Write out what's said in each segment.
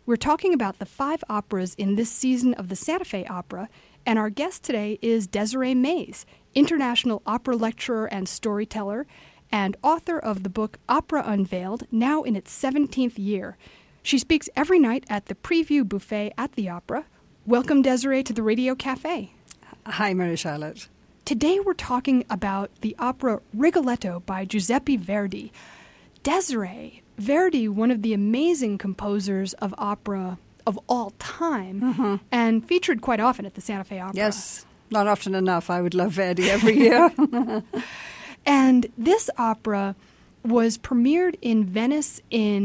We're talking about the 5 operas in this season of the Santa Fe Opera, and our guest today is Desiree Mays, international opera lecturer and storyteller, and author of the book Opera Unveiled, now in its 17th year. She speaks every night at the Preview Buffet at the Opera. Welcome, Desiree, to the Radio Cafe. Hi, Mary Charlotte. Today we're talking about the opera Rigoletto by Giuseppe Verdi. Desiree, Verdi, one of the amazing composers of opera of all time, and featured quite often at the Santa Fe Opera. Yes, not often enough. I would love Verdi every year. And this opera was premiered in Venice in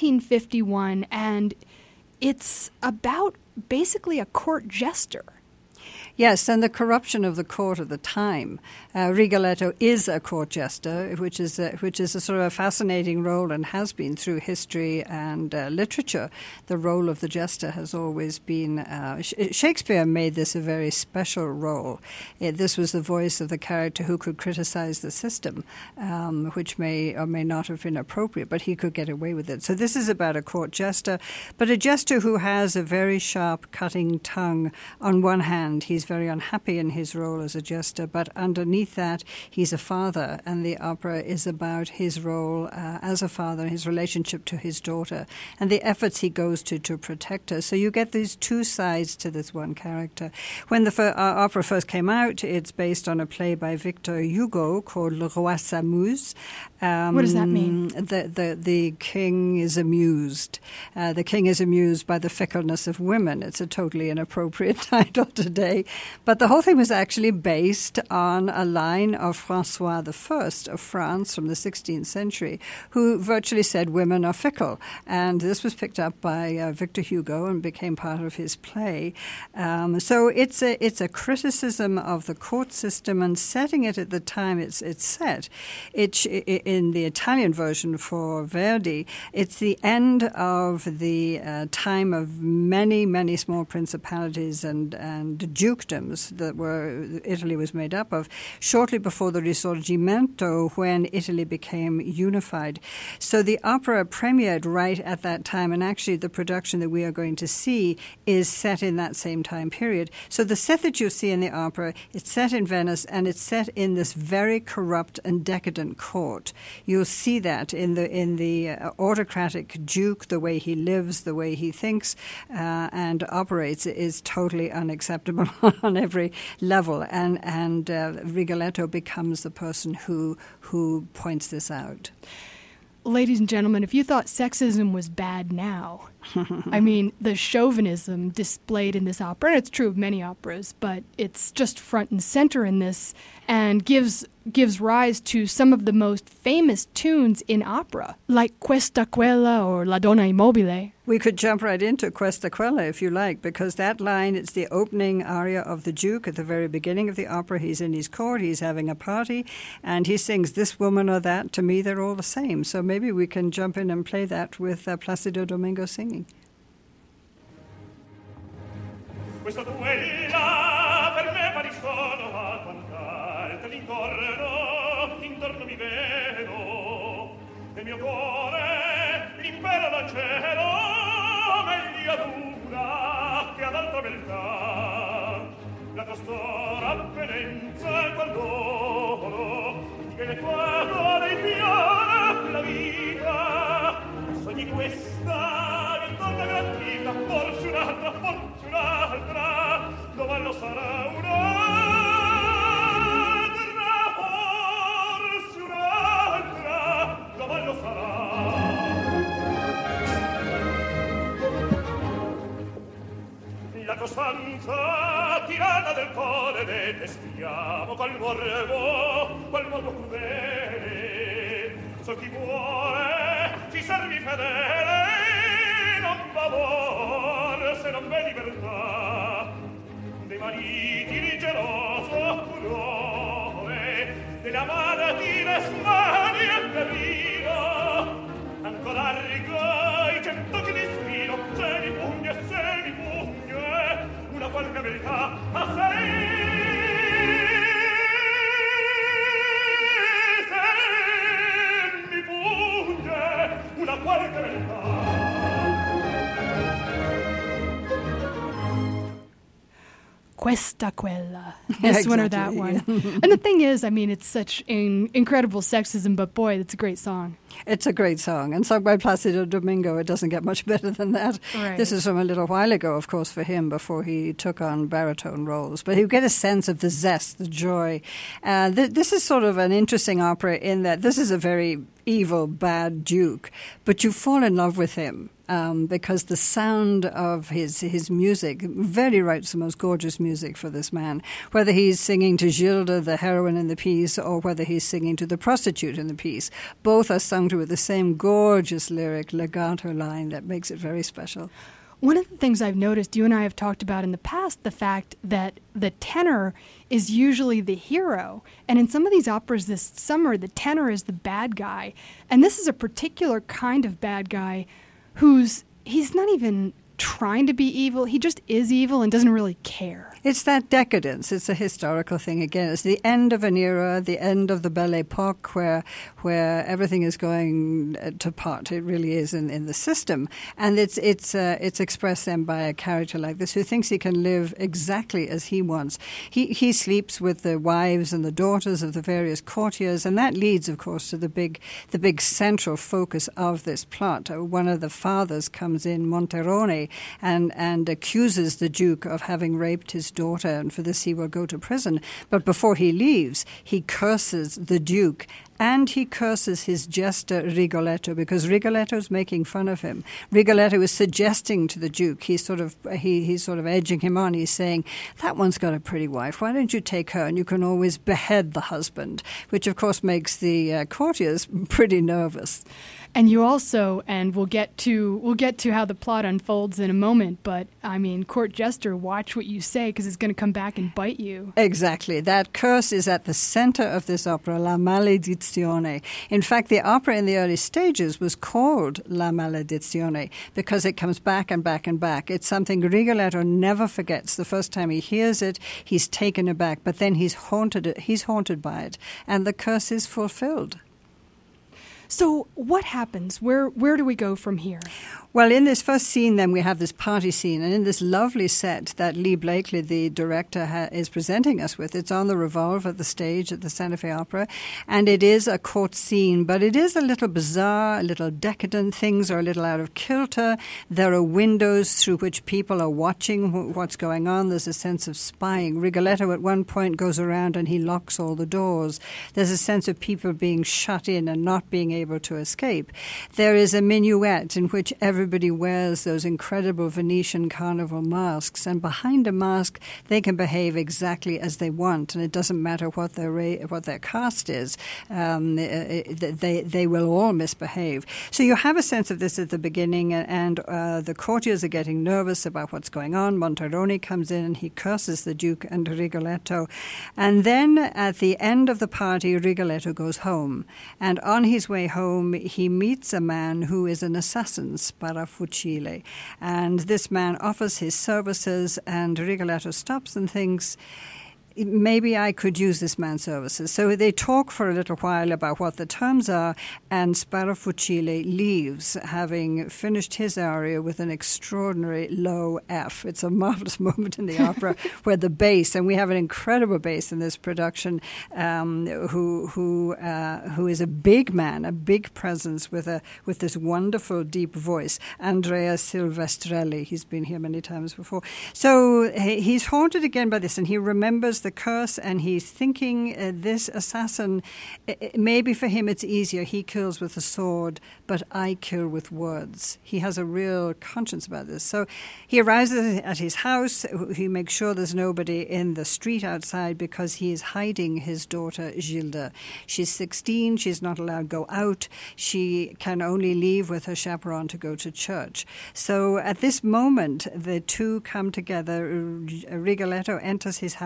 1851, and it's about basically a court jester. Yes, and the corruption of the court at the time. Rigoletto is a court jester, which is a sort of a fascinating role and has been through history and literature. The role of the jester has always been... Shakespeare made this a very special role. This was the voice of the character who could criticize the system, which may or may not have been appropriate, but he could get away with it. So this is about a court jester, but a jester who has a very sharp, cutting tongue. On one hand, he's very unhappy in his role as a jester, but underneath that, he's a father, and the opera is about his role as a father, his relationship to his daughter, and the efforts he goes to protect her. So you get these two sides to this one character. When the opera first came out, it's based on a play by Victor Hugo called Le Roi s'amuse. What does that mean? The king is amused. The king is amused by the fickleness of women. It's a totally inappropriate title today. But the whole thing was actually based on a line of Francois I of France from the 16th century, who virtually said women are fickle. And this was picked up by Victor Hugo and became part of his play. So it's a criticism of the court system, and setting it at the time it's set. In the Italian version for Verdi, it's the end of the time of many, many small principalities and dukedoms that Italy was made up of, shortly before the Risorgimento, when Italy became unified. So the opera premiered right at that time, and actually the production that we are going to see is set in that same time period. So the set that you see in the opera, it's set in Venice, and it's set in this very corrupt and decadent court. You'll see that in the autocratic duke, the way he lives, the way he thinks and operates is totally unacceptable on every level, and Rigoletto becomes the person who points this out. Ladies and gentlemen, if you thought sexism was bad now, I mean, the chauvinism displayed in this opera, and it's true of many operas, but it's just front and center in this, and gives rise to some of the most famous tunes in opera, like Questa Quella or La Donna Immobile. We could jump right into Questa Quella if you like, because that line, it's the opening aria of the Duke at the very beginning of the opera. He's in his court, he's having a party, and he sings this woman or that, to me they're all the same. So maybe we can jump in and play that with Placido Domingo singing. Questa quella per me pari sono a quant'altre intorno mi vedo, nel mio cuore l'impero dal cielo meglio dura che ad alta beltà, la costora appenenza e qual volo che l'equato dei fiori la vita, sogni questa che torna grandita, forse un'altra, domani sarà forse un'altra, domani sarà. La costanza tirata del cuore detestiamo, qual morbo crudele, so chi vuole ci servi fedele, non favor se non v'è libertà, dei mariti di geloso furore, delle amatine smani e berrino, anco largo i 100 chili spino, se mi pugno e se mi pugno, una qualche verità a sei. Una qualche verità questa, quella, this one or that one. And the thing is, I mean, it's such incredible sexism, but boy, it's a great song. It's a great song, and sung by Placido Domingo. It doesn't get much better than that. Right. This is from a little while ago, of course, for him, before he took on baritone roles. But you get a sense of the zest, the joy. This is sort of an interesting opera in that this is a very evil, bad duke, but you fall in love with him. Because the sound of his music, very writes the most gorgeous music for this man, whether he's singing to Gilda, the heroine in the piece, or whether he's singing to the prostitute in the piece. Both are sung to with the same gorgeous lyric legato line that makes it very special. One of the things I've noticed, you and I have talked about in the past, the fact that the tenor is usually the hero. And in some of these operas this summer, the tenor is the bad guy. And this is a particular kind of bad guy he's not even trying to be evil. He just is evil and doesn't really care. It's that decadence. It's a historical thing again. It's the end of an era, the end of the Belle Epoque, where everything is going to pot. It really is in the system, and it's expressed then by a character like this who thinks he can live exactly as he wants. He sleeps with the wives and the daughters of the various courtiers, and that leads, of course, to the big central focus of this plot. One of the fathers comes in, Monterone, and accuses the Duke of having raped his daughter, and for this he will go to prison. But before he leaves, he curses the Duke, and he curses his jester Rigoletto, because Rigoletto is making fun of him. Rigoletto is suggesting to the Duke, he's sort of edging him on. He's saying, that one's got a pretty wife. Why don't you take her, and you can always behead the husband, which of course makes the courtiers pretty nervous. And you also, and we'll get to how the plot unfolds in a moment, but I mean, court jester, watch what you say, because it's going to come back and bite you. Exactly. That curse is at the center of this opera, La Maledizione. In fact, the opera in the early stages was called La Maledizione because it comes back and back and back. It's something Rigoletto never forgets. The first time he hears it, he's taken aback, but then he's haunted by it, and the curse is fulfilled. So what happens? Where do we go from here? Well, in this first scene, then, we have this party scene, and in this lovely set that Lee Blakely, the director, is presenting us with, it's on the Revolve at the stage at the Santa Fe Opera, and it is a court scene, but it is a little bizarre, a little decadent. Things are a little out of kilter. There are windows through which people are watching what's going on. There's a sense of spying. Rigoletto at one point goes around and he locks all the doors. There's a sense of people being shut in and not being able to escape. There is a minuet in which everybody wears those incredible Venetian carnival masks, and behind a mask they can behave exactly as they want, and it doesn't matter what their caste is. They will all misbehave. So you have a sense of this at the beginning, and the courtiers are getting nervous about what's going on. Monterone comes in and he curses the Duke and Rigoletto, and then at the end of the party, Rigoletto goes home, and on his way home he meets a man who is an assassin, Sparafucile, and this man offers his services, and Rigoletto stops and thinks, maybe I could use this man's services. So they talk for a little while about what the terms are, and Sparafucile leaves, having finished his aria with an extraordinary low F. It's a marvelous moment in the opera where the bass, and we have an incredible bass in this production, who is a big man, a big presence with this wonderful deep voice, Andrea Silvestrelli. He's been here many times before. So he's haunted again by this, and he remembers the curse, and he's thinking this assassin, maybe for him it's easier. He kills with a sword, but I kill with words. He has a real conscience about this. So he arrives at his house. He makes sure there's nobody in the street outside because he is hiding his daughter Gilda. She's 16. She's not allowed to go out. She can only leave with her chaperone to go to church. So at this moment, the two come together. Rigoletto enters his house, and his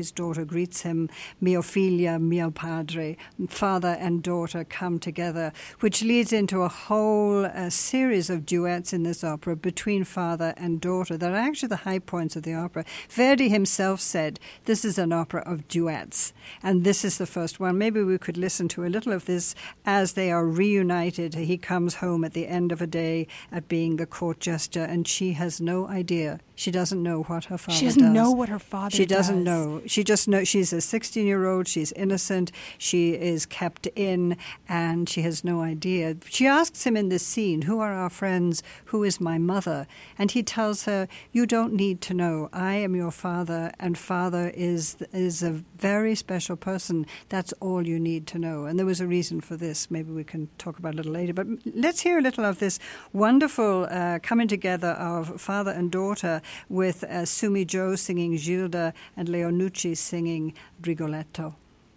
his daughter greets him, mio figlia, mio padre, father and daughter come together, which leads into a whole series of duets in this opera between father and daughter that are actually the high points of the opera. Verdi himself said, this is an opera of duets, and this is the first one. Maybe we could listen to a little of this as they are reunited. He comes home at the end of a day at being the court jester, and she has no idea. She doesn't know what her father does. She doesn't know what her father does. She doesn't know. She just knows she's a 16-year-old. She's innocent. She is kept in, and she has no idea. She asks him in this scene, who are our friends? Who is my mother? And he tells her, you don't need to know. I am your father, and father is a very special person. That's all you need to know. And there was a reason for this. Maybe we can talk about it a little later. But let's hear a little of this wonderful coming together of father and daughter with Sumi Jo singing Gilda and Leonucci singing Rigoletto.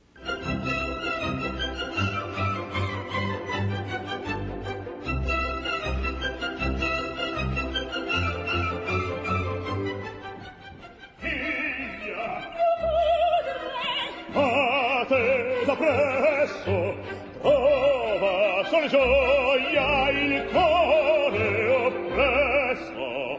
Attesa presso, trova sol gioia il cuore oppresso.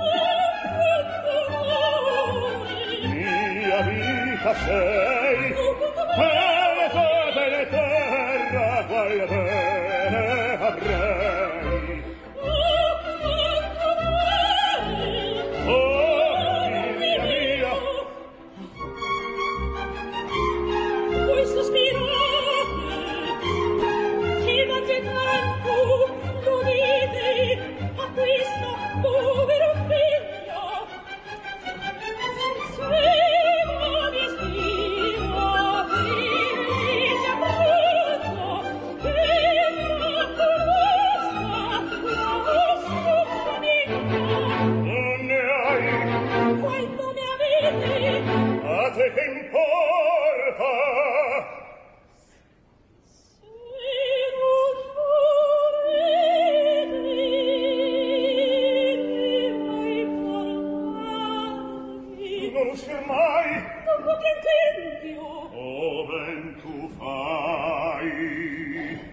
Mia vita sei, e le cose le terra qual bene avrei. Oh, mia mia, voi sospirate, ci mangi tanto, l'unite a questo povero figlio. Se mi spira, felice appunto, che non conosca la sua famiglia. non ne hai, Quanto ne avete? a te che importa? Non uscir mai, o ben tu fai.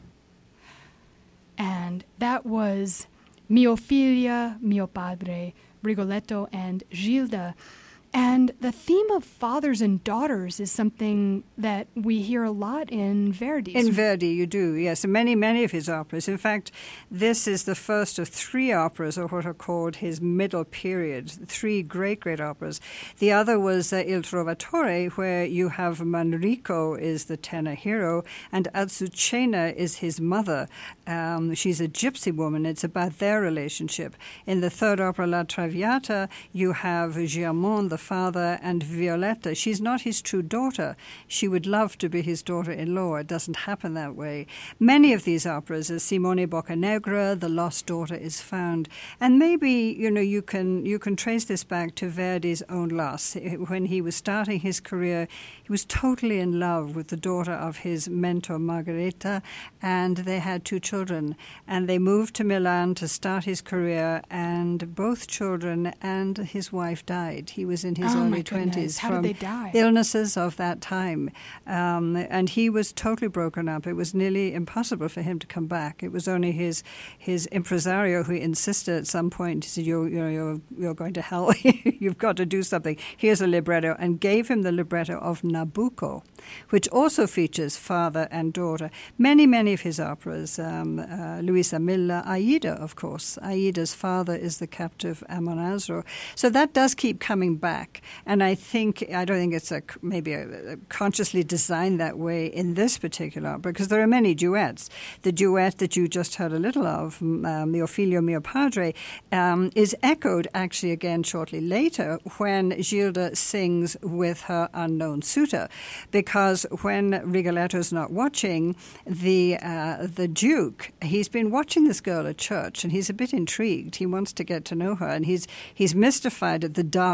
And that was Mio figlia, mio padre, Rigoletto and Gilda. And the theme of fathers and daughters is something that we hear a lot in Verdi. In Verdi, you do, yes. And many of his operas. In fact, this is the first of three operas, or what are called his middle period, three great operas. The other was Il Trovatore, where you have Manrico is the tenor hero, and Azucena is his mother. She's a gypsy woman. It's about their relationship. In the third opera, La Traviata, you have Giamon, the father, and Violetta. She's not his true daughter. She would love to be his daughter-in-law. It doesn't happen that way. Many of these operas, as Simone Boccanegra, The Lost Daughter is Found. And maybe, you can trace this back to Verdi's own loss. When he was starting his career, he was totally in love with the daughter of his mentor, Margherita, and they had two children. And they moved to Milan to start his career, and both children and his wife died. He was in his early 20s How from did they die? illnesses of that time. And he was totally broken up. It was nearly impossible for him to come back. It was only his impresario who insisted at some point. He said, you're going to hell. You've got to do something. Here's a libretto, and gave him the libretto of Nabucco, which also features father and daughter. Many of his operas, Luisa Milla, Aida, of course. Aida's father is the captive Amonasro. So that does keep coming back. And I don't think it's maybe a consciously designed that way in this particular opera, because there are many duets. The duet that you just heard a little of, Mio figlio, mio padre, is echoed actually again shortly later when Gilda sings with her unknown suitor. Because when Rigoletto's not watching, the Duke, he's been watching this girl at church, and he's a bit intrigued. He wants to get to know her, and he's mystified at the dark character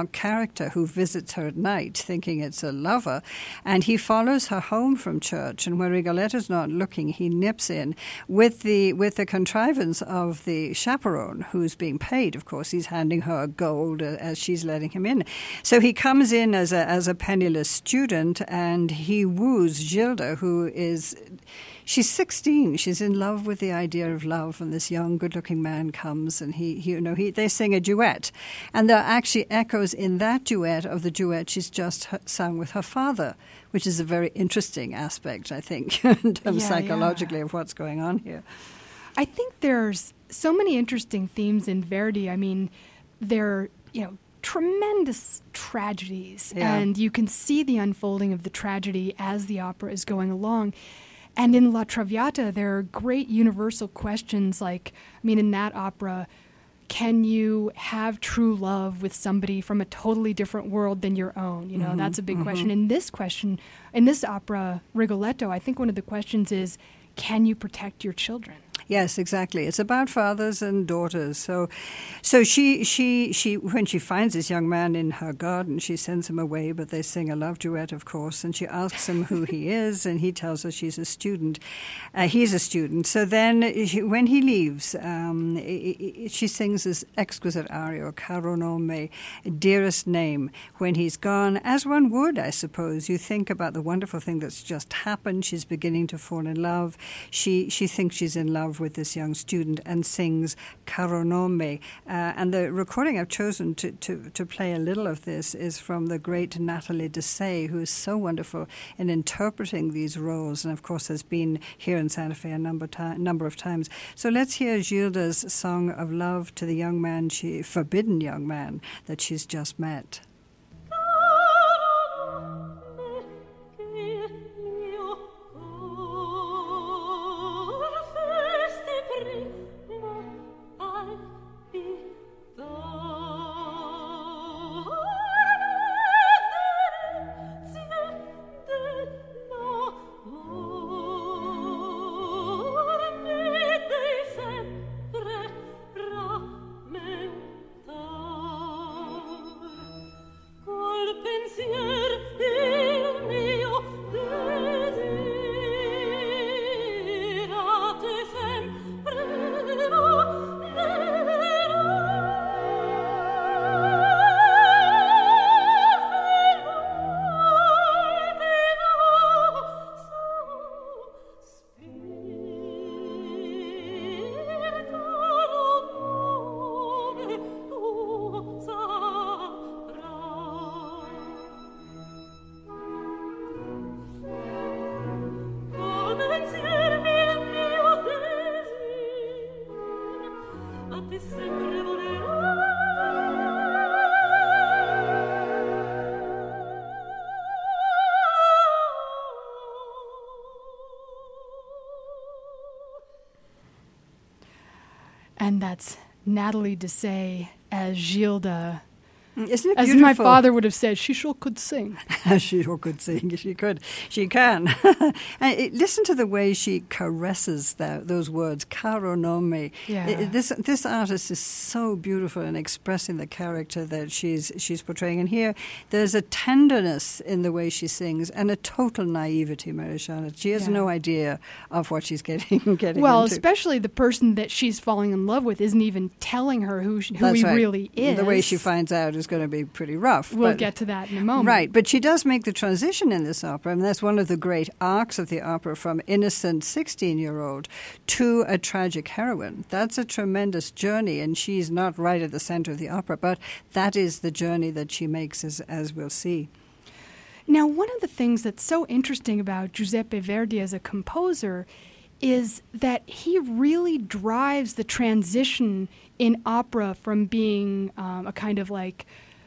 character who visits her at night, thinking it's a lover, and he follows her home from church. And when Rigoletto's not looking, he nips in with the contrivance of the chaperone, who's being paid. Of course, he's handing her gold as she's letting him in. So he comes in as a penniless student, and he woos Gilda, who is. She's 16. She's in love with the idea of love, and this young, good-looking man comes, and they sing a duet, and there are actually echoes in that duet of the duet she's just sung with her father, which is a very interesting aspect, I think, in terms psychologically of what's going on here. I think there's so many interesting themes in Verdi. I mean, there are, tremendous tragedies, and you can see the unfolding of the tragedy as the opera is going along. And in La Traviata, there are great universal questions like, in that opera, can you have true love with somebody from a totally different world than your own? That's a big question. In this opera, Rigoletto, I think one of the questions is, can you protect your children? Yes, exactly. It's about fathers and daughters. So she when she finds this young man in her garden, she sends him away, but they sing a love duet, of course, and she asks him who he is, and he tells her she's a student. He's a student. So then when he leaves, she sings this exquisite aria, Caro nome, dearest name. When he's gone, as one would, I suppose, you think about the wonderful thing that's just happened. She's beginning to fall in love. She thinks she's in love with this young student and sings Caro nome. And the recording I've chosen to play a little of this is from the great Nathalie Dessay, who is so wonderful in interpreting these roles, and of course has been here in Santa Fe a number of times. So let's hear Gilda's song of love to the young man, forbidden young man that she's just met. And that's Nathalie Dessay as Gilda. Isn't it beautiful? As my father would have said, she sure could sing. She sure could sing. She could. She can. And listen to the way she caresses those words, caro nome. Yeah. This artist is so beautiful in expressing the character that she's portraying. And here, there's a tenderness in the way she sings and a total naivety, Marie-Charlotte. She has no idea of what she's getting well, into. Especially the person that she's falling in love with isn't even telling her who he really is. The way she finds out is going to be pretty rough. We'll get to that in a moment. Right, but she does make the transition in this opera, and that's one of the great arcs of the opera, from innocent 16-year-old to a tragic heroine. That's a tremendous journey, and she's not right at the center of the opera, but that is the journey that she makes, as we'll see. Now, one of the things that's so interesting about Giuseppe Verdi as a composer is that he really drives the transition in opera from being a kind of like,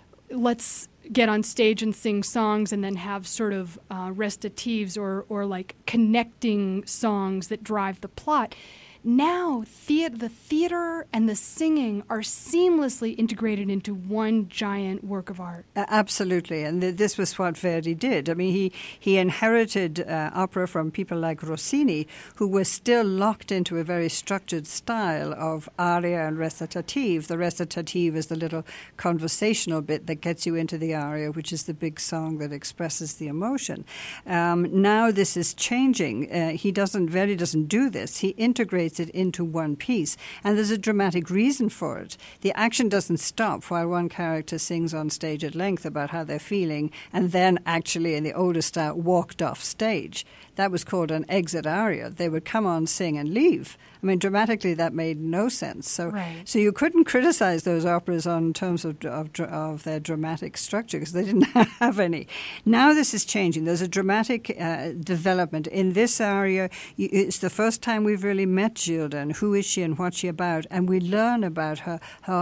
let's get on stage and sing songs and then have sort of recitatives or like connecting songs that drive the plot, now the theater and the singing are seamlessly integrated into one giant work of art. Absolutely, and this was what Verdi did. I mean, he inherited opera from people like Rossini, who were still locked into a very structured style of aria and recitative. The recitative is the little conversational bit that gets you into the aria, which is the big song that expresses the emotion. Now this is changing. Verdi doesn't do this. He integrates it into one piece, and there's a dramatic reason for it. The action doesn't stop while one character sings on stage at length about how they're feeling, and then actually, in the older style, walked off stage. That was called an exit aria. They would come on, sing, and leave. I mean, dramatically, that made no sense. So you couldn't criticize those operas on terms of their dramatic structure because they didn't have any. Now this is changing. There's a dramatic development. In this aria, it's the first time we've really met Gilda and who is she and what's she about, and we learn about her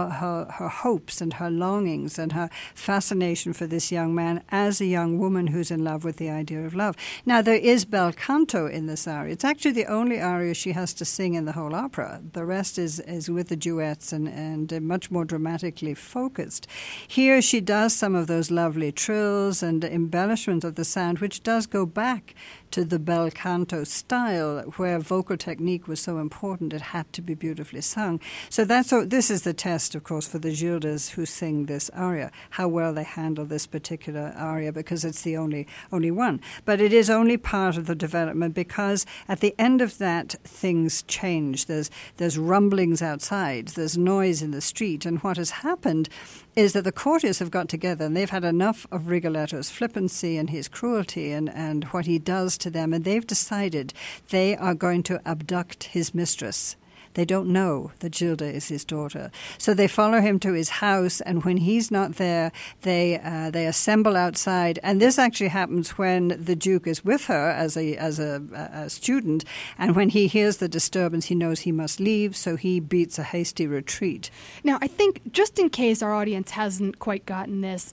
hopes and her longings and her fascination for this young man as a young woman who's in love with the idea of love. Now, there is bel canto in this aria. It's actually the only aria she has to sing in the whole opera. The rest is with the duets and much more dramatically focused. Here she does some of those lovely trills and embellishment of the sound, which does go back to the bel canto style, where vocal technique was so important it had to be beautifully sung. So this is the test, of course, for the Gildas who sing this aria, how well they handle this particular aria, because it's the only one. But it is only part of the development, because at the end of that, things change. There's rumblings outside, there's noise in the street, and what has happened is that the courtiers have got together and they've had enough of Rigoletto's flippancy and his cruelty and what he does to them, and they've decided they are going to abduct his mistress. They don't know that Gilda is his daughter. So they follow him to his house, and when he's not there, they assemble outside. And this actually happens when the Duke is with her as a student, and when he hears the disturbance, he knows he must leave, so he beats a hasty retreat. Now, I think, just in case our audience hasn't quite gotten this,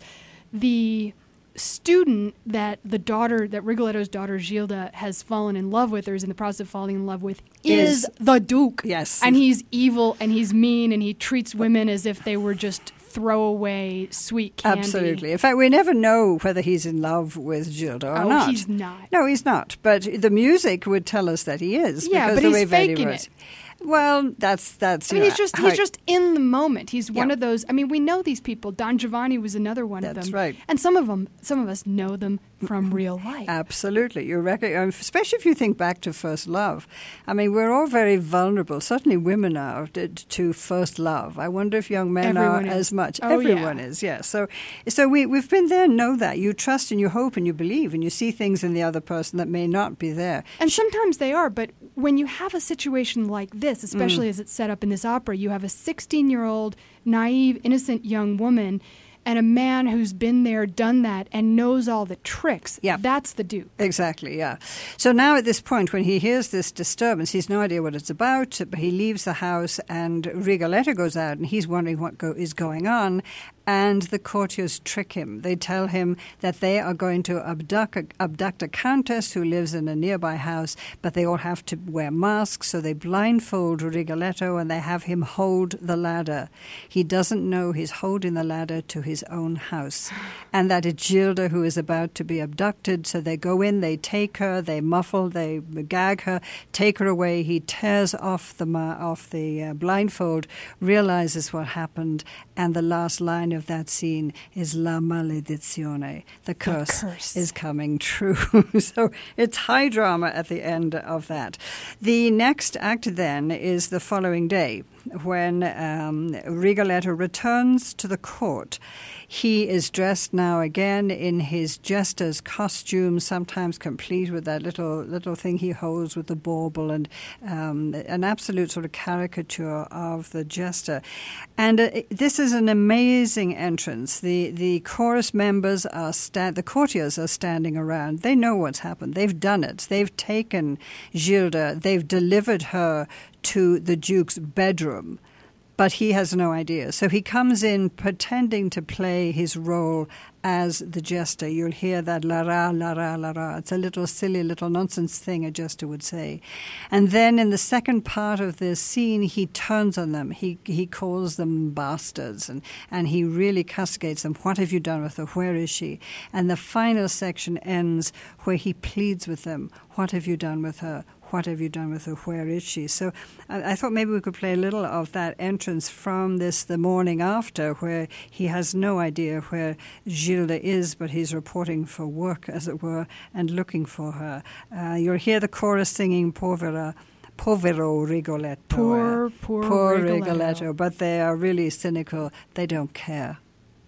the student that Rigoletto's daughter Gilda has fallen in love with, or is in the process of falling in love with, is the Duke. Yes. And he's evil and he's mean and he treats women as if they were just throwaway sweet candy. Absolutely. In fact, we never know whether he's in love with Gilda or not. Oh, he's not. No, he's not. But the music would tell us that he is. Yeah, because but the he's way faking it. Well, that's. I mean, he's just in the moment. He's one of those. I mean, we know these people. Don Giovanni was another one of them. That's right. And some of us know them from real life. Absolutely, you're right. Especially if you think back to first love. I mean, we're all very vulnerable. Certainly, women are to first love. I wonder if young men Everyone are is. as much. Oh, Everyone yeah. is. Yeah. So we've been there. Know that you trust and you hope and you believe and you see things in the other person that may not be there. And sometimes they are, but when you have a situation like this, especially as it's set up in this opera, you have a 16-year-old, naive, innocent young woman and a man who's been there, done that, and knows all the tricks. Yeah. That's the Duke. Exactly, yeah. So now at this point, when he hears this disturbance, he's no idea what it's about, but he leaves the house and Rigoletto goes out and he's wondering what is going on. And the courtiers trick him. They tell him that they are going to abduct a countess who lives in a nearby house, but they all have to wear masks, so they blindfold Rigoletto and they have him hold the ladder. He doesn't know he's holding the ladder to his own house, and that it's Gilda who is about to be abducted. So they go in, they take her, they muffle, they gag her, take her away. He tears off the blindfold, realizes what happened, and the last line of that scene is La maledizione. The curse is coming true. So it's high drama at the end of that. The next act then is the following day, when Rigoletto returns to the court. He is dressed now again in his jester's costume, sometimes complete with that little thing he holds with the bauble, and an absolute sort of caricature of the jester. And this is an amazing entrance. The chorus members the courtiers are standing around. They know what's happened. They've done it. They've taken Gilda. They've delivered her to the Duke's bedroom. but he has no idea. So he comes in pretending to play his role as the jester. You'll hear that la ra, la ra, la ra. It's a little silly, little nonsense thing a jester would say. And then in the second part of this scene, he turns on them. He calls them bastards, and he really castigates them. What have you done with her? Where is she? And the final section ends where he pleads with them. What have you done with her? What have you done with her? Where is she? So I thought maybe we could play a little of that entrance from this the morning after, where he has no idea where Gilda is, but he's reporting for work, as it were, and looking for her. You'll hear the chorus singing Povero Rigoletto. Poor Rigoletto. But they are really cynical. They don't care.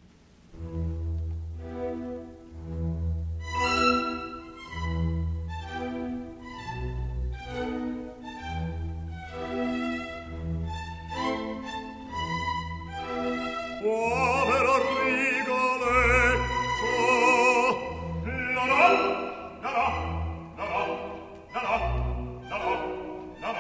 Povero Rigoletto, la la la la la la la la la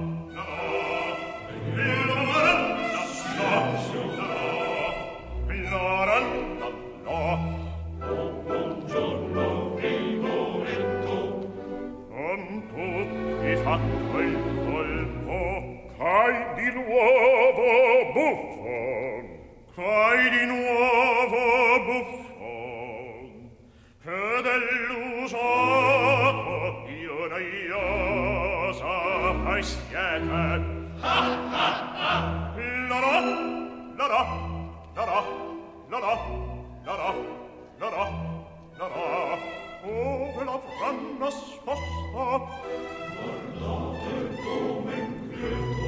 buongiorno Rigoletto, con tutti fatto il colpo, cai di nuovo buffon. Fai di nuovo buffon, che dell'usato io noiosa fai siete. Ha ha ha! La la la la la la la la la la la la la. Ove l'avran nascosta, guardate come inquieto.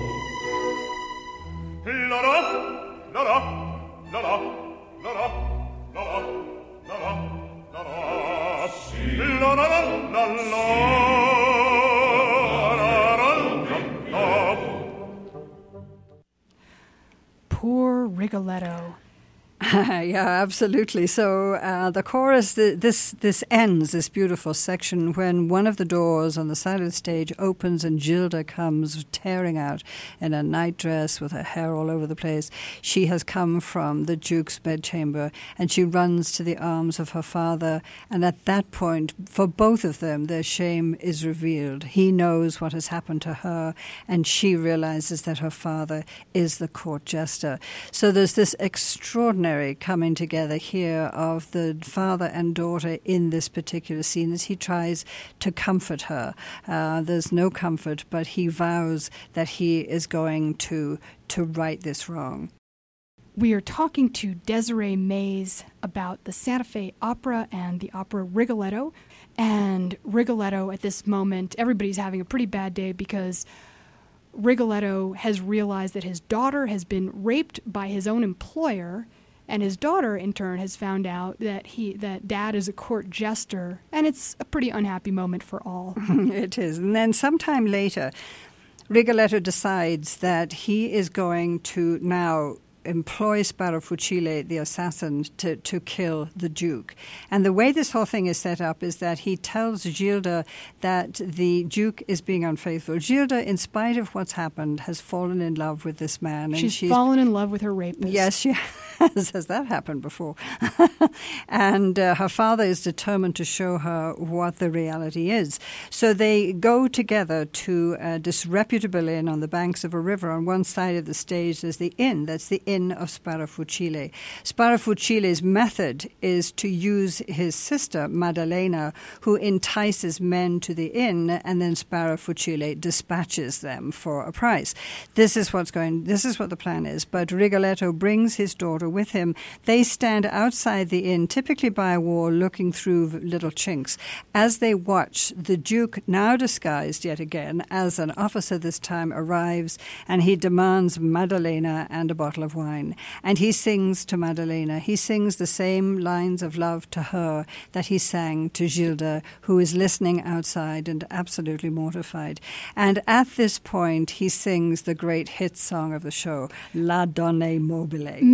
La la la la la la la la la la la la la la la la. Poor Rigoletto. Yeah, absolutely. So the chorus, this ends, this beautiful section, when one of the doors on the side of the stage opens and Gilda comes tearing out in a nightdress with her hair all over the place. She has come from the Duke's bedchamber, and she runs to the arms of her father. And at that point, for both of them, their shame is revealed. He knows what has happened to her, and she realizes that her father is the court jester. So there's this extraordinary coming together here of the father and daughter in this particular scene as he tries to comfort her. There's no comfort, but he vows that he is going to right this wrong. We are talking to Desiree Mays about the Santa Fe Opera and the opera Rigoletto. And Rigoletto, at this moment, everybody's having a pretty bad day because Rigoletto has realized that his daughter has been raped by his own employer, and his daughter, in turn, has found out that Dad is a court jester, and it's a pretty unhappy moment for all. It is. And then sometime later, Rigoletto decides that he is going to now employ Sparafucile, the assassin, to kill the Duke. And the way this whole thing is set up is that he tells Gilda that the Duke is being unfaithful. Gilda, in spite of what's happened, has fallen in love with this man. And she's fallen in love with her rapist. Yes, she has. Has that happened before? And her father is determined to show her what the reality is. So they go together to a disreputable inn on the banks of a river. On one side of the stage there's the inn. That's the inn of Sparafucile. Sparafucile's method is to use his sister, Maddalena, who entices men to the inn, and then Sparafucile dispatches them for a price. This is what the plan is. But Rigoletto brings his daughter with him. They stand outside the inn, typically by a wall, looking through little chinks. As they watch, the Duke, now disguised yet again as an officer this time, arrives, and he demands Maddalena and a bottle of wine. And he sings to Maddalena. He sings the same lines of love to her that he sang to Gilda, who is listening outside and absolutely mortified. And at this point, he sings the great hit song of the show, La Donna Mobile. Maybe the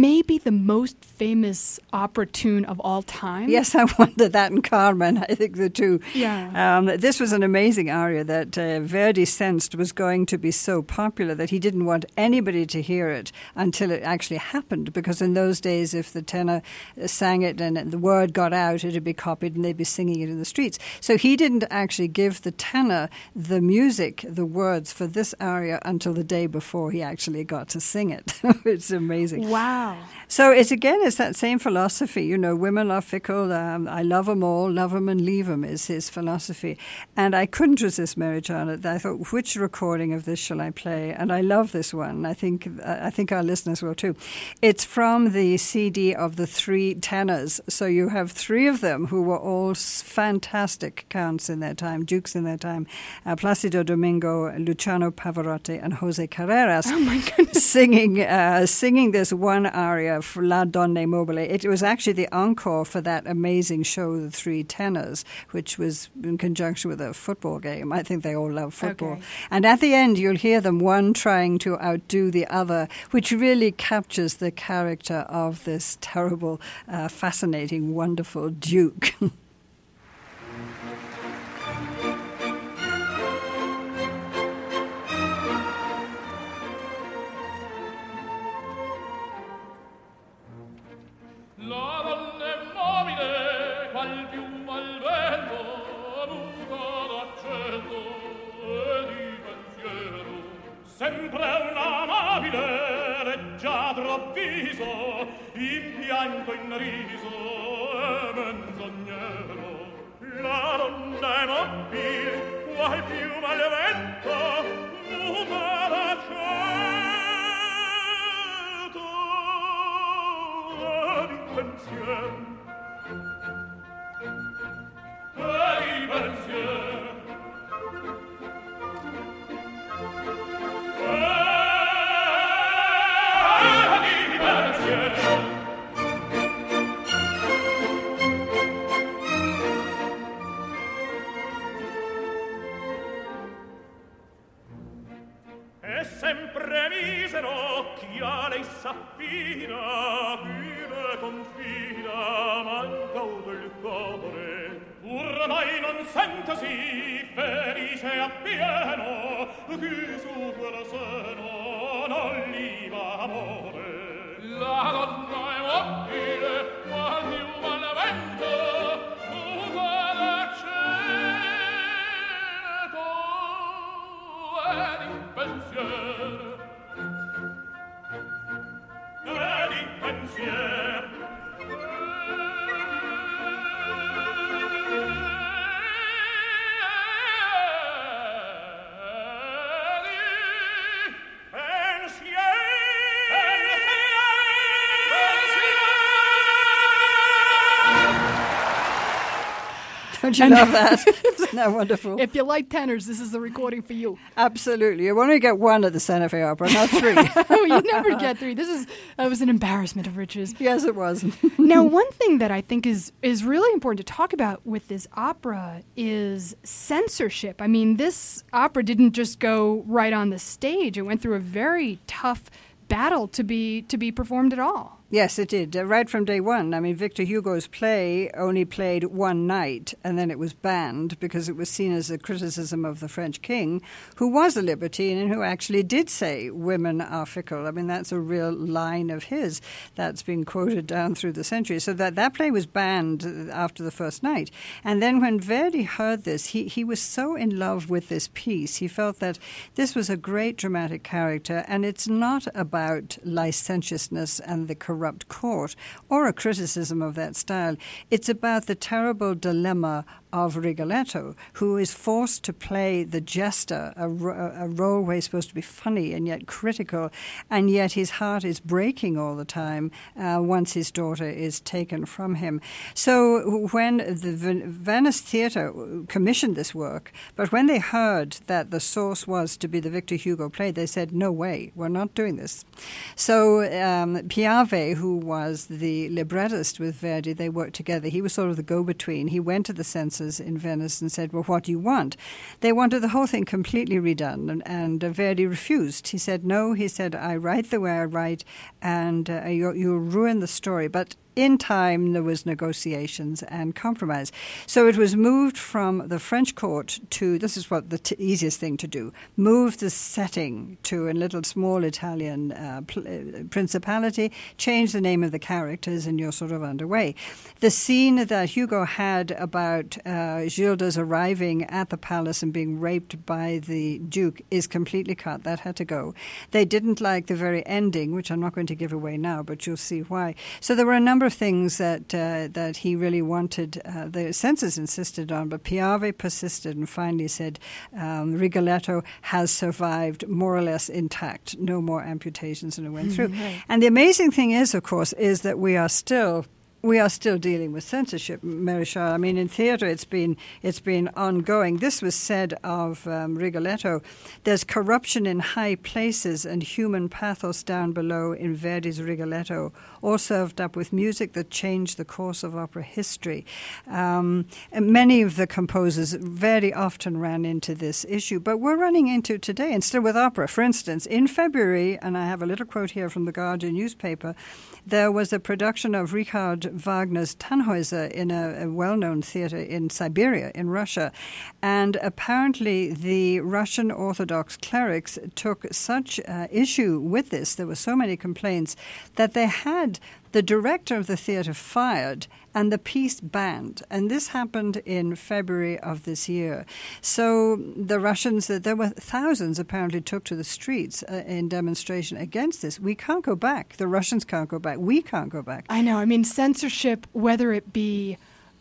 the most famous opera tune of all time? Yes, I wondered that in Carmen. I think the two. Yeah. This was an amazing aria that Verdi sensed was going to be so popular that he didn't want anybody to hear it until it actually happened, because in those days, if the tenor sang it and the word got out, it would be copied and they'd be singing it in the streets. So he didn't actually give the tenor the music, the words for this aria until the day before he actually got to sing it. It's amazing. Wow. So it's that same philosophy. You know, women are fickle. I love them all, love them and leave them is his philosophy. And I couldn't resist Mary Janet. I thought, which recording of this shall I play? And I love this one. I think our listeners will too. It's from the CD of the three tenors. So you have three of them who were all fantastic counts in their time, dukes in their time. Placido Domingo, Luciano Pavarotti, and Jose Carreras. Oh my goodness. Singing this one aria for La Donna Mobile. It was actually the encore for that amazing show, The Three Tenors, which was in conjunction with a football game. I think they all love football. Okay. And at the end, you'll hear them, one trying to outdo the other, which really captures the character of this terrible, fascinating, wonderful duke. La donna è mobile, qual piuma al vento, muta d'accento e di pensiero. Sempre un'amabile, leggiadro viso, in pianto in riso e menzognero. La donna è mobile, qual piuma al vento, muta d'accento pensiero e di pensiero e sempre misero occhiale e saffina fine confina manca del cuore ormai non sentesi felice appieno chi su quel seno non li va amore la donna è mobile qual piuma al vento muta d'accento e di pensiero e di pensiero Don't you love that? Isn't that wonderful? If you like tenors, this is the recording for you. Absolutely. You only get one at the Santa Fe Opera, not three. Oh, you never get three. That was an embarrassment of riches. Yes, it was. Now, one thing that I think is really important to talk about with this opera is censorship. I mean, this opera didn't just go right on the stage. It went through a very tough battle to be performed at all. Yes, it did. Right from day one. I mean, Victor Hugo's play only played one night, and then it was banned because it was seen as a criticism of the French king, who was a libertine and who actually did say women are fickle. I mean, that's a real line of his that's been quoted down through the centuries. So that play was banned after the first night. And then when Verdi heard this, he was so in love with this piece. He felt that this was a great dramatic character, and it's not about licentiousness and the corrupt court or a criticism of that style. It's about the terrible dilemma of Rigoletto, who is forced to play the jester, a role where he's supposed to be funny and yet critical, and yet his heart is breaking all the time once his daughter is taken from him. So when the Venice Theatre commissioned this work, but when they heard that the source was to be the Victor Hugo play, they said, no way, we're not doing this. So Piave, Piave, who was the librettist with Verdi, they worked together. He was sort of the go-between. He went to the censors in Venice and said, well, what do you want? They wanted the whole thing completely redone, and Verdi refused. He said, no, he said, I write the way I write, and you'll ruin the story. But in time, there was negotiations and compromise. So it was moved from the French court to, this is what the easiest thing to do, move the setting to a little small Italian principality, change the name of the characters, and you're sort of underway. The scene that Hugo had about Gilda's arriving at the palace and being raped by the Duke is completely cut. That had to go. They didn't like the very ending, which I'm not going to give away now, but you'll see why. So there were a number of things that he really wanted, the censors insisted on, but Piave persisted and finally said Rigoletto has survived more or less intact, no more amputations, and it went through. Right. And the amazing thing is, of course, is that we are still dealing with censorship, Marichal. I mean, in theatre, it's been ongoing. This was said of Rigoletto. There's corruption in high places and human pathos down below in Verdi's Rigoletto, all served up with music that changed the course of opera history. And many of the composers, Verdi often ran into this issue, but we're running into it today, and still with opera. For instance, in February, and I have a little quote here from the Guardian newspaper, there was a production of Richard Wagner's Tannhäuser in a well-known theater in Siberia, in Russia. And apparently the Russian Orthodox clerics took such issue with this, there were so many complaints, that they had the director of the theater fired and the piece banned. And this happened in February of this year. So the Russians, there were thousands apparently took to the streets in demonstration against this. We can't go back. The Russians can't go back. We can't go back. I know. I mean, censorship, whether it be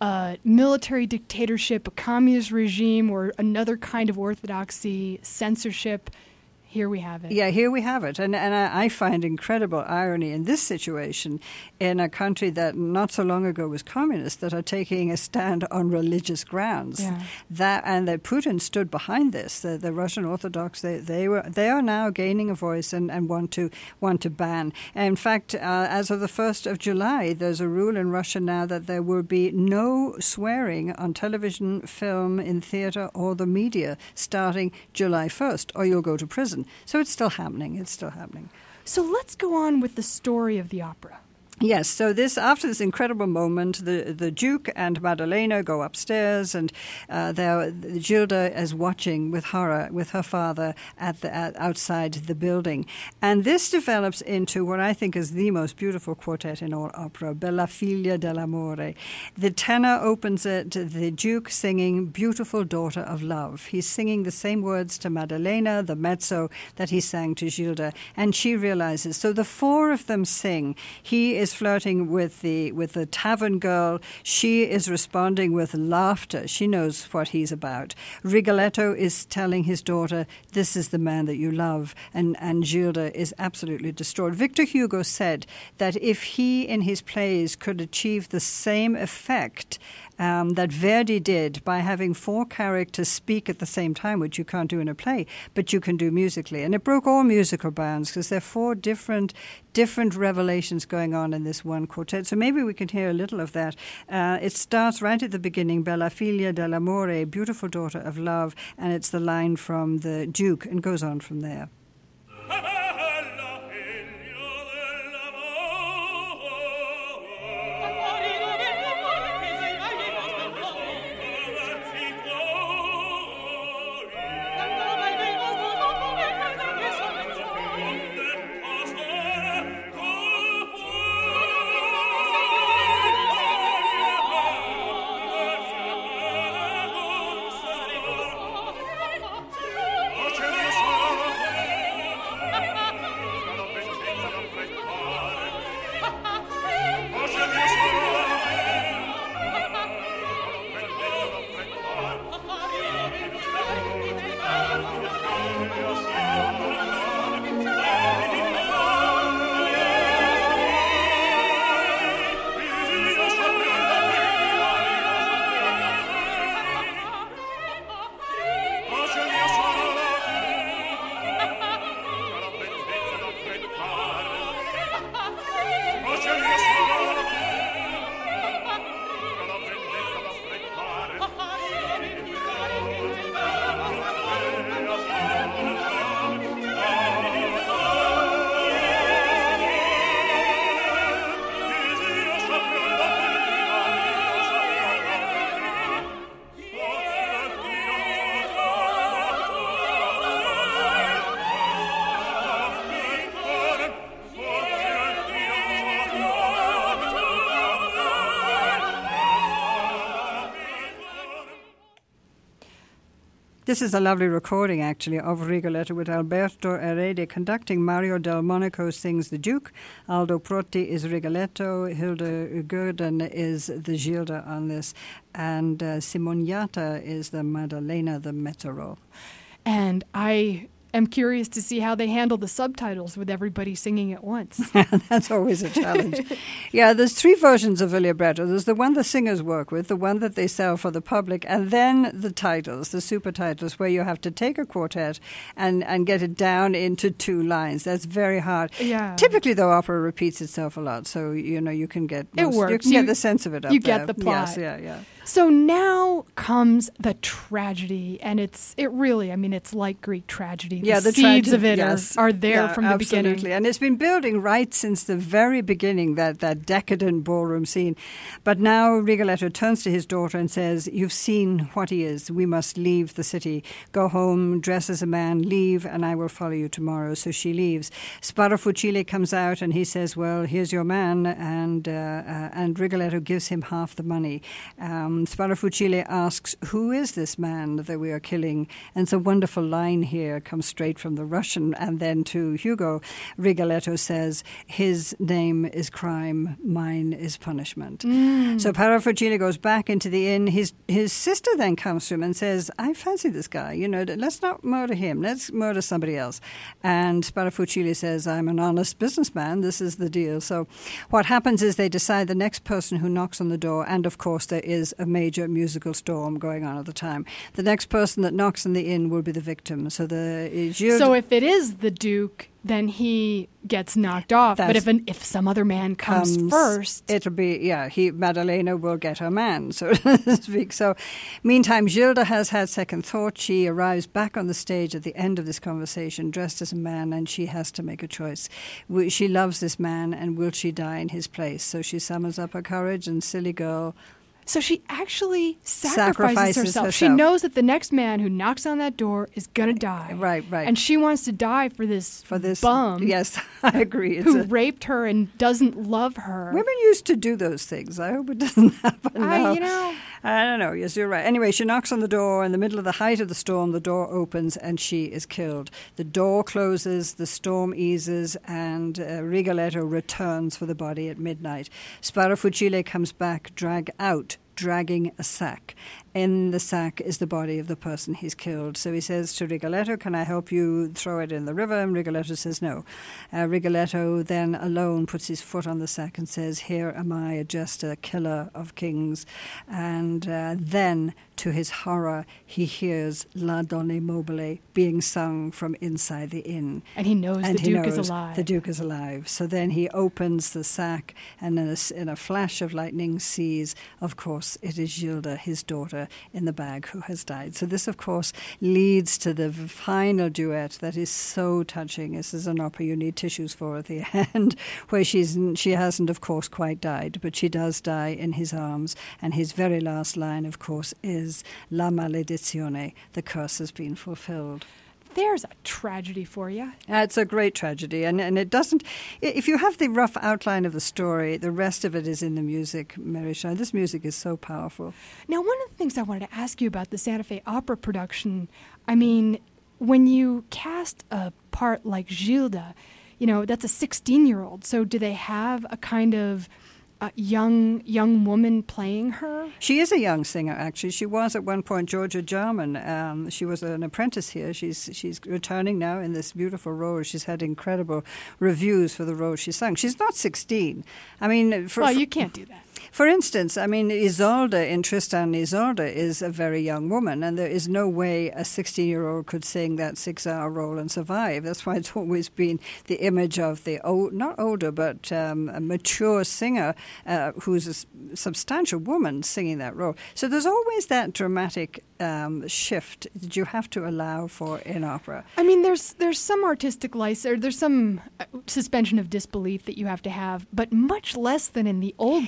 a military dictatorship, a communist regime, or another kind of orthodoxy, censorship, here we have it. Yeah, here we have it. And I find incredible irony in this situation in a country that not so long ago was communist, that are taking a stand on religious grounds. Yeah. That Putin stood behind this. The Russian Orthodox, they are now gaining a voice and want to ban. And in fact, as of the 1st of July, there's a rule in Russia now that there will be no swearing on television, film, in theatre or the media starting July 1st, or you'll go to prison. So it's still happening. It's still happening. So let's go on with the story of the opera. Yes, so after this incredible moment, the Duke and Maddalena go upstairs, and Gilda is watching with horror with her father outside the building. And this develops into what I think is the most beautiful quartet in all opera, Bella figlia dell'amore. The tenor opens it, the Duke singing Beautiful Daughter of Love. He's singing the same words to Maddalena, the mezzo, that he sang to Gilda, and she realizes. So the four of them sing. He is flirting with the tavern girl. She is responding with laughter. She knows what he's about. Rigoletto is telling his daughter, this is the man that you love, and Gilda is absolutely distraught. Victor Hugo said that if he in his plays could achieve the same effect that Verdi did by having four characters speak at the same time, which you can't do in a play, but you can do musically. And it broke all musical bounds because there are four different revelations going on in this one quartet. So maybe we can hear a little of that. It starts right at the beginning, Bella figlia dell'amore, beautiful daughter of love, and it's the line from the Duke, and goes on from there. This is a lovely recording, actually, of Rigoletto with Alberto Erede conducting. Mario Del Monaco sings the Duke. Aldo Protti is Rigoletto. Hilde Gurden is the Gilda on this. And Simoniata is the Maddalena, the mezzo role. And I am curious to see how they handle the subtitles with everybody singing at once. That's always a challenge. Yeah, there's 3 versions of Il Libretto. There's the one the singers work with, the one that they sell for the public, and then the titles, the super titles, where you have to take a quartet and get it down into 2 lines. That's very hard. Yeah. Typically, though, opera repeats itself a lot, so you can get it works. You can get the sense of it up you there. get the plot. Yes, yeah. So now comes the tragedy, and it's like Greek tragedy. Yeah, the seeds of it yes. are there from the absolutely. beginning. And it's been building right since the very beginning, that decadent ballroom scene. But now Rigoletto turns to his daughter and says, "You've seen what he is. We must leave the city. Go home, dress as a man, leave, and I will follow you tomorrow." So she leaves. Sparafucile comes out and he says, "Well, here's your man," and Rigoletto gives him half the money. Sparafucile asks, "Who is this man that we are killing?" And it's a wonderful line here, comes straight from the Russian. And then to Hugo, Rigoletto says, "His name is crime, mine is punishment." So Sparafucile goes back into the inn. His sister then comes to him and says, "I fancy this guy, let's not murder him, let's murder somebody else." And Sparafucile says, "I'm an honest businessman, this is the deal." So what happens is they decide the next person who knocks on the door, and of course there is a major musical storm going on at the time. The next person that knocks in the inn will be the victim. So so if it is the Duke, then he gets knocked off. But if some other man comes first, it'll be Maddalena will get her man, so to speak. So, meantime, Gilda has had second thought. She arrives back on the stage at the end of this conversation, dressed as a man, and she has to make a choice. She loves this man, and will she die in his place? So she summons up her courage, and silly girl. So she actually sacrifices herself. She knows that the next man who knocks on that door is going to die. Right. And she wants to die for this bum. Yes, I agree. Who raped her and doesn't love her. Women used to do those things. I hope it doesn't happen now. I don't know. Yes, you're right. Anyway, she knocks on the door. In the middle of the height of the storm, the door opens and she is killed. The door closes, the storm eases, and Rigoletto returns for the body at midnight. Sparafucile comes back, dragging a sack. In the sack is the body of the person he's killed. So he says to Rigoletto, "Can I help you throw it in the river?" And Rigoletto says no. Rigoletto then alone puts his foot on the sack and says, "Here am I, a jester, killer of kings." And then, to his horror, he hears La Donna Mobile being sung from inside the inn. And he knows the Duke is alive. The Duke is alive. So then he opens the sack and in a flash of lightning sees, of course, it is Gilda, his daughter, in the bag who has died. So this, of course, leads to the final duet that is so touching. This is an opera you need tissues for at the end, where she hasn't, of course, quite died, but she does die in his arms. And his very last line, of course, is La maledizione, the curse has been fulfilled. There's a tragedy for you. It's a great tragedy, and it doesn't. If you have the rough outline of the story, the rest of it is in the music, Mary Shine. This music is so powerful. Now, one of the things I wanted to ask you about the Santa Fe Opera production, when you cast a part like Gilda, that's a 16-year-old. So do they have a kind of young woman playing her? She is a young singer, actually. She was at one point Georgia Jarman. She was an apprentice here. She's returning now in this beautiful role. She's had incredible reviews for the role she sung. She's not 16. You can't do that. For instance, Isolde in Tristan and Isolde is a very young woman, and there is no way a 16-year-old could sing that 6-hour role and survive. That's why it's always been the image of the not older, but a mature singer who's a substantial woman singing that role. So there's always that dramatic shift that you have to allow for in opera. There's some artistic license, there's some suspension of disbelief that you have to have, but much less than in the old days, from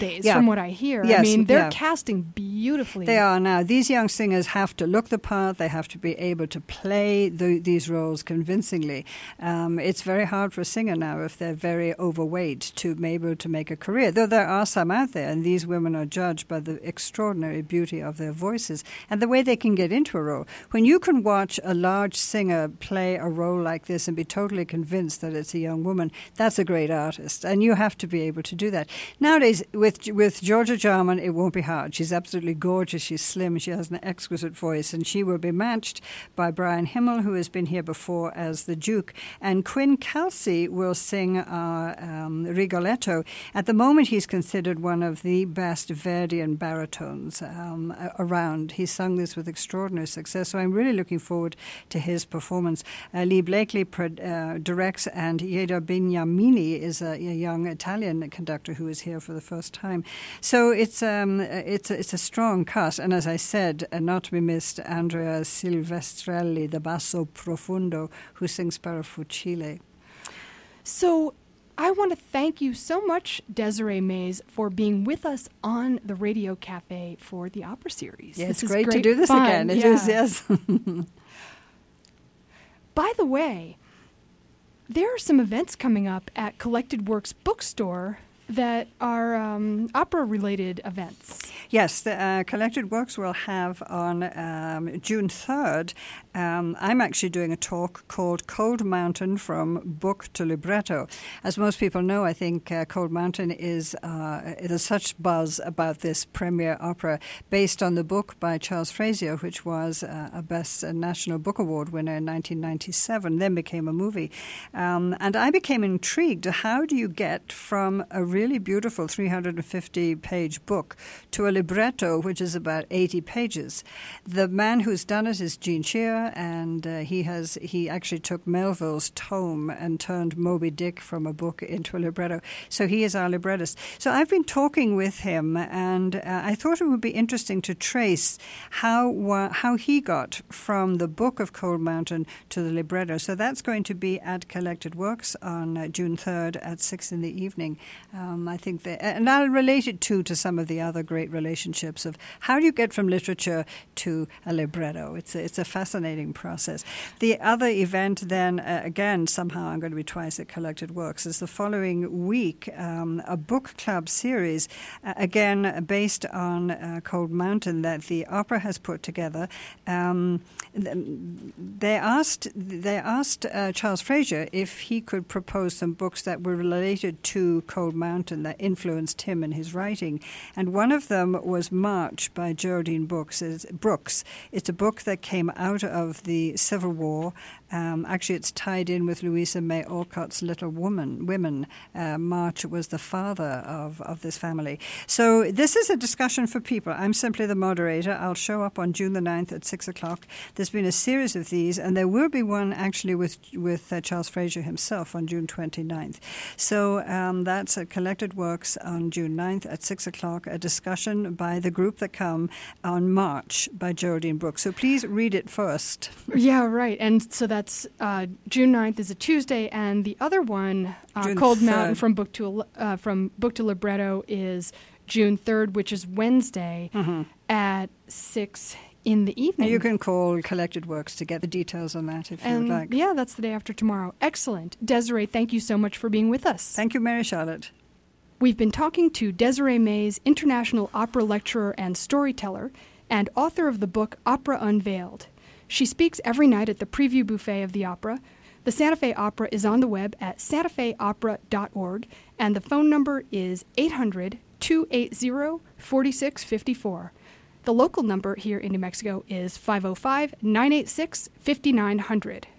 what I hear. Yes, I mean, they're yeah. casting beautifully. They are now. These young singers have to look the part. They have to be able to play these roles convincingly. It's very hard for a singer now, if they're very overweight, to be able to make a career. Though there are some out there, and these women are judged by the extraordinary beauty of their voices and the way they can get into a role. When you can watch a large singer play a role like this and be totally convinced that it's a young woman, that's a great artist. And you have to be able to do that. Nowadays, with Georgia Jarman, it won't be hard. She's absolutely gorgeous. She's slim. She has an exquisite voice. And she will be matched by Brian Himmel, who has been here before as the Duke. And Quinn Kelsey will sing Rigoletto. At the moment, he's considered one of the best Verdian baritones around. He's sung this with extraordinary success. So I'm really looking forward to his performance. Lee Blakely directs, and Ieda Beniamini is a young Italian conductor who is here for the first time. So it's a strong cast, and as I said, not to be missed, Andrea Silvestrelli, the basso profundo, who sings Parafucile. So I want to thank you so much, Desiree Mays, for being with us on the Radio Cafe for the opera series. Yeah, this it's is great to do this fun. again. It Yeah. is, yes. By the way, there are some events coming up at Collected Works Bookstore that are opera-related events. Yes, the Collected Works will have on June 3rd. I'm actually doing a talk called Cold Mountain from Book to Libretto. As most people know, I think Cold Mountain is there's such buzz about this premiere opera based on the book by Charles Frazier, which was a Best National Book Award winner in 1997, then became a movie. And I became intrigued. How do you get from a really beautiful 350-page book to a libretto, which is about 80 pages? The man who's done it is Gene Shear, and he actually took Melville's tome and turned Moby Dick from a book into a libretto. So he is our librettist. So I've been talking with him, and I thought it would be interesting to trace how he got from the book of Cold Mountain to the libretto. So that's going to be at Collected Works on June 3rd at 6 in the evening. I think and I'll relate it to some of the other great relationships of how do you get from literature to a libretto. It's a fascinating process. The other event then, again, somehow I'm going to be twice at Collected Works, is the following week, a book club series, again based on Cold Mountain that the opera has put together. They asked Charles Frazier if he could propose some books that were related to Cold Mountain that influenced him in his writing. And one of them was March by Geraldine Brooks. It's a book that came out of the Civil War. Actually, it's tied in with Louisa May Alcott's Little Women. March was the father of this family. So this is a discussion for people. I'm simply the moderator. I'll show up on June the 9th at 6 o'clock. There's been a series of these, and there will be one actually with Charles Frazier himself on June 29th. So that's at Collected Works on June 9th at 6 o'clock, a discussion by the group that come on March by Geraldine Brooks. So please read it first. Yeah, right. And so that's June 9th is a Tuesday, and the other one, Cold 3rd. Mountain from book to libretto, is June 3rd, which is Wednesday at 6 in the evening. And you can call Collected Works to get the details on that if you would like. Yeah, that's the day after tomorrow. Excellent. Desiree, thank you so much for being with us. Thank you, Mary Charlotte. We've been talking to Desiree Mays, international opera lecturer and storyteller, and author of the book Opera Unveiled. She speaks every night at the Preview Buffet of the Opera. The Santa Fe Opera is on the web at santafeopera.org, and the phone number is 800-280-4654. The local number here in New Mexico is 505-986-5900.